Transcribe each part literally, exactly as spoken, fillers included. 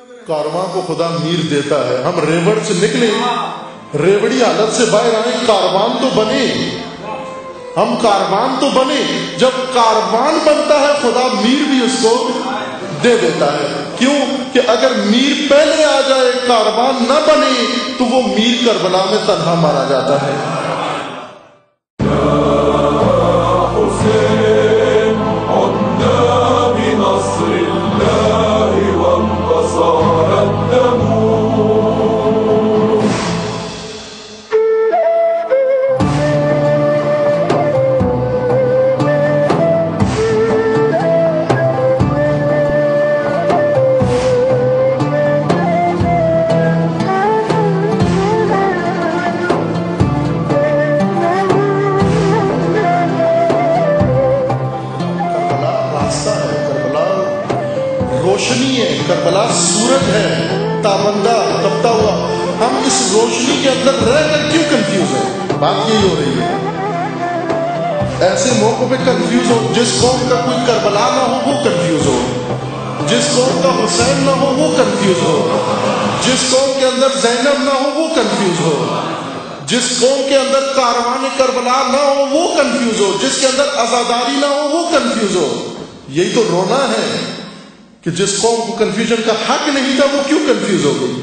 کارواں کو خدا میر دیتا ہے. ہم ریوڑ سے نکلے, ریوڑی حالت سے باہر آئے, کاروان تو بنے, ہم کاروان تو بنے. جب کاروان بنتا ہے خدا میر بھی اس کو دے دیتا ہے. کیوں کہ اگر میر پہلے آ جائے, کاروان نہ بنے, تو وہ میر کربلا میں تنہا مارا جاتا ہے. روشنی ہے, کربلا سورج ہے تابندہ تپتا ہوا. ہم اس روشنی کے اندر رہ کر کیوں کنفیوز ہیں؟ بات یہی ہو رہی ہے. ایسے موقع پہ کنفیوز ہو. جس قوم کا کوئی کربلا نہ ہو وہ کنفیوز ہو, جس قوم کا حسین نہ ہو وہ کنفیوز ہو, جس قوم کے اندر زینب نہ ہو وہ کنفیوز ہو, جس قوم کے اندر کاروان کربلا نہ ہو وہ کنفیوز ہو, جس کے اندر عزاداری نہ ہو وہ کنفیوز ہو. یہی تو رونا ہے کہ جس قوم کو کنفیوژن کا حق نہیں تھا وہ کیوں کنفیوز ہو گئی.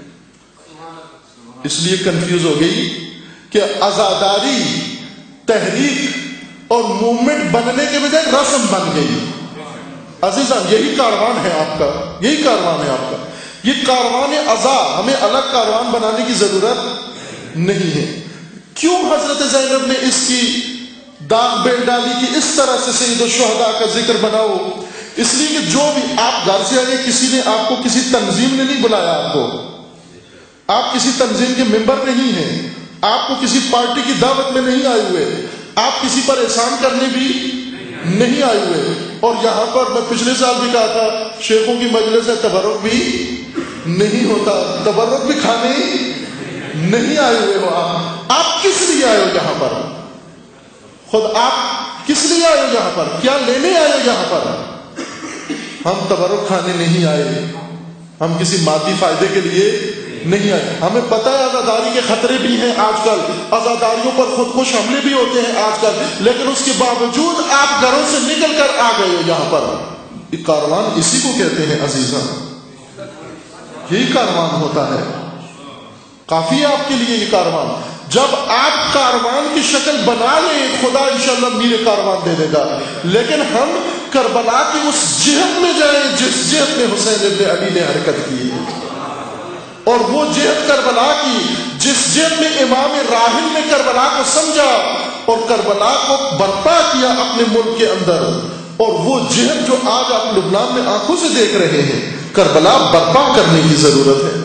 اس لیے کنفیوز ہو گئی کہ عزاداری تحریک اور موومنٹ بننے کے بجائے رسم بن گئی. عزیزان یہی کاروان ہے آپ کا, یہی کاروان ہے آپ کا. یہ کاروان عزا, ہمیں الگ کاروان بنانے کی ضرورت نہیں ہے. کیوں حضرت زینب نے اس کی داغ بیل ڈالی کہ اس طرح سے سید الشہداء کا ذکر بناؤ؟ اس لیے کہ جو بھی آپ گھر سے آئے, کسی نے آپ کو, کسی تنظیم نے نہیں بلایا آپ کو, آپ کسی تنظیم کے ممبر نہیں ہیں, آپ کو کسی پارٹی کی دعوت میں نہیں آئے ہوئے, آپ کسی پر احسان کرنے بھی نہیں آئے ہوئے. اور یہاں پر میں پچھلے سال بھی کہا تھا, شیخوں کی مجلس ہے, تبرک بھی نہیں ہوتا, تبرک بھی کھانے نہیں آئے ہوئے ہو. آپ آپ کس لیے آئے ہو یہاں پر؟ خود آپ کس لیے آئے ہو یہاں پر؟ کیا لینے آئے ہو یہاں پر؟ ہم تبرک کھانے نہیں آئے, ہم کسی مادی فائدے کے لیے نہیں آئے. ہمیں پتہ ہے عزاداری کے خطرے بھی ہیں آج کل, عزاداریوں پر خودکش حملے بھی ہوتے ہیں آج کل, لیکن اس کے باوجود آپ گھروں سے نکل کر آ گئے ہو یہاں پر. یہ کاروان اسی کو کہتے ہیں عزیزاں, یہی کاروان ہوتا ہے. کافی ہے آپ کے لیے یہ کاروان. جب آپ کاروان کی شکل بنا لیں, خدا انشاءاللہ میرے کاروان دے دے گا. لیکن ہم کربلا کی اس جہت میں جائیں جس جہت میں حسین ابن علی نے حرکت کی, اور وہ جہت کربلا کی جس جہت میں امام راحل نے کربلا کو سمجھا اور کربلا کو برپا کیا اپنے ملک کے اندر. اور وہ جہت جو آج آپ لبنان میں آنکھوں سے دیکھ رہے ہیں, کربلا برپا کرنے کی ضرورت ہے.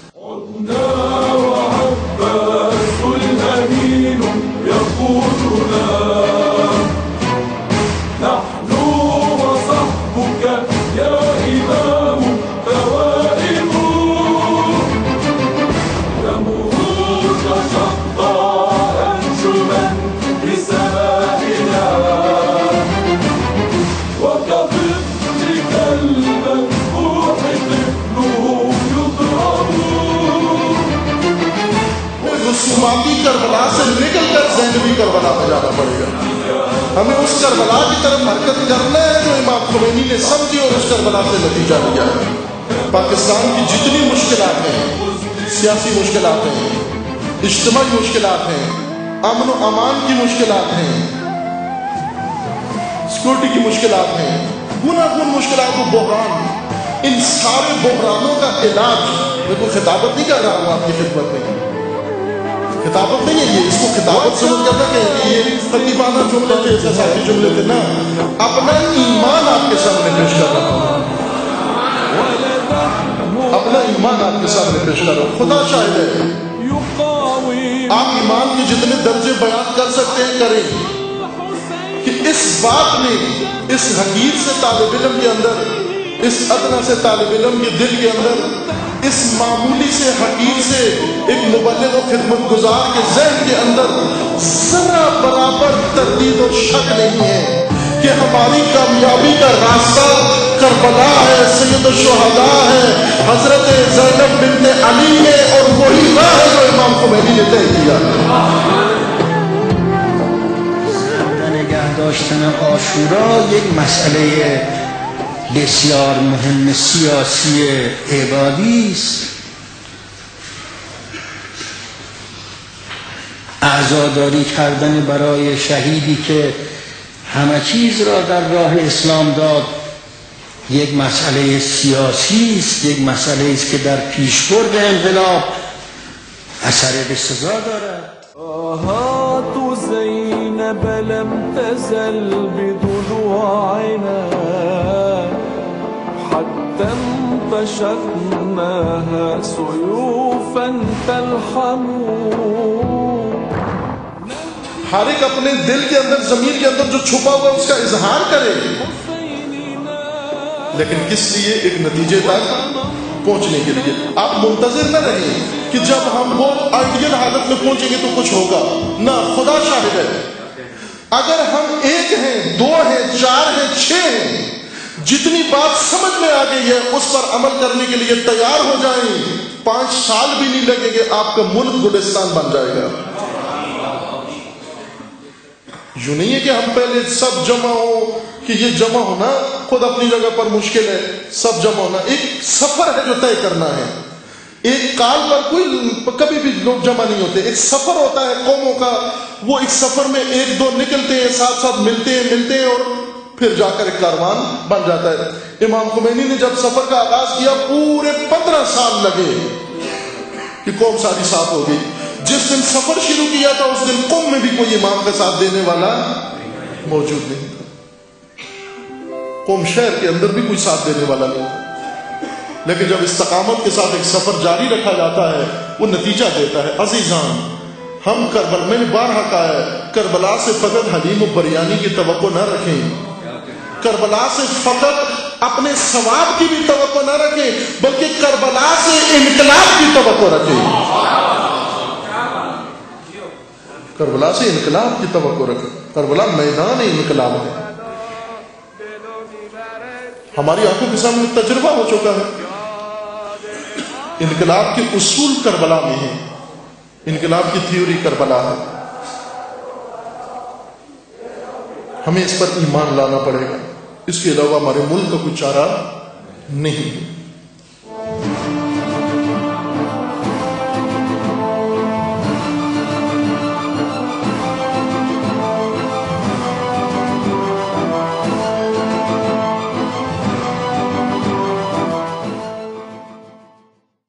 رسوماتی کربلا سے نکل کر زینبی کربلا میں جانا پڑے گا. ہمیں اس کربلا کی طرف حرکت کرنا ہے جو امام خمینی نے سمجھی اور اس کربلا سے نتیجہ لیا ہے. پاکستان کی جتنی مشکلات ہیں, سیاسی مشکلات ہیں, اجتماعی مشکلات ہیں, امن و امان کی مشکلات ہیں, سیکورٹی کی مشکلات ہیں, گناگن مشکلات و بحران, ان سارے بحرانوں کا علاج, میں کوئی خطابت نہیں کر رہا ہوں آپ کی خدمت میں, خطابت نہیں ہے یہ, اس کو خطابت سمجھ کرنا کہ یہ خطیبانہ جملے تھے, احساساتی جملے تھے نا. اپنا ایمان آپ کے سامنے پیش کر رہا ہوں, اپنا ایمان آپ کے سامنے پیش کر رہا ہوں. خدا شاہد ہے, آپ ایمان کے جتنے درجے بیان کر سکتے ہیں کریں کہ اس بات نے, اس حقیر سے طالب علم کے اندر, اس ادنا سے طالب علم کے دل کے اندر, اس معمولی سے حقیر سے ایک مبلغ و خدمت گزار کے ذہن کے اندر ذرا برابر تردید و شک نہیں ہے کہ ہماری کامیابی کا راستہ کربلا ہے، سید الشہداء ہے، حضرت زینب بنت علی ہے، اور وہی راہ ہے جو امام خمینی نے طے کیا ہے۔ نگه داشتن عاشورا یک مسئله بسیار مهم سیاسی عبادی است. عزاداری کردن برای شهیدی که همه چیز را در راه اسلام داد یک مسئله سیاسی است، یک مسئله است که در پیشبرد انقلاب اثر بسزا دارد. آهات زینب لم تزل بضلوعنا حتى انتشقناها سيوفا تلحم. ہر ایک اپنے دل کے اندر، ضمیر کے اندر جو چھپا ہوا اس کا اظہار کرے، لیکن کس لیے؟ ایک نتیجے تک پہنچنے کے لیے۔ آپ منتظر نہ رہیں کہ جب ہم وہ آئیڈیل حالت میں پہنچیں گے تو کچھ ہوگا، نہ، خدا شاہد ہے اگر ہم ایک ہیں، دو ہیں، چار ہیں، چھ ہیں، جتنی بات سمجھ میں آ گئی ہے اس پر عمل کرنے کے لیے تیار ہو جائیں، پانچ سال بھی نہیں لگیں گے، آپ کا ملک گلستان بن جائے گا۔ یوں نہیں ہے کہ ہم پہلے سب جمع ہو، کہ یہ جمع ہونا خود اپنی جگہ پر مشکل ہے، سب جمع ہونا ایک سفر ہے جو طے کرنا ہے۔ ایک کال پر کوئی کبھی بھی لوگ جمع نہیں ہوتے، ایک سفر ہوتا ہے قوموں کا، وہ ایک سفر میں ایک دو نکلتے ہیں، ساتھ ساتھ ملتے ہیں ملتے ہیں اور پھر جا کر ایک کاروان بن جاتا ہے۔ امام خمینی نے جب سفر کا آغاز کیا پورے پندرہ سال لگے کہ قوم ساری ساتھ ہو گئی۔ جس دن سفر شروع کیا تھا اس دن قوم میں بھی کوئی امام کا ساتھ دینے والا موجود نہیں تھا، قوم شہر کے اندر بھی کوئی ساتھ دینے والا نہیں تھا، لیکن جب استقامت کے ساتھ ایک سفر جاری رکھا جاتا ہے وہ نتیجہ دیتا ہے۔ عزیزان، ہم کربلا، میں نے بارہا کہا ہے، کربلا سے فقط حلیم و بریانی کی توقع نہ رکھیں، کربلا سے فقط اپنے ثواب کی بھی توقع نہ رکھیں، بلکہ کربلا سے انقلاب کی توقع رکھیں، کربلا سے انقلاب کی توقع رکھیں۔ کربلا میدان انقلاب ہے، ہماری آنکھوں کے سامنے تجربہ ہو چکا ہے۔ انقلاب کے اصول کربلا میں ہیں، انقلاب کی تھیوری کربلا ہے، ہمیں اس پر ایمان لانا پڑے گا، اس کے علاوہ ہمارے ملک کا کوئی چارہ نہیں ہے۔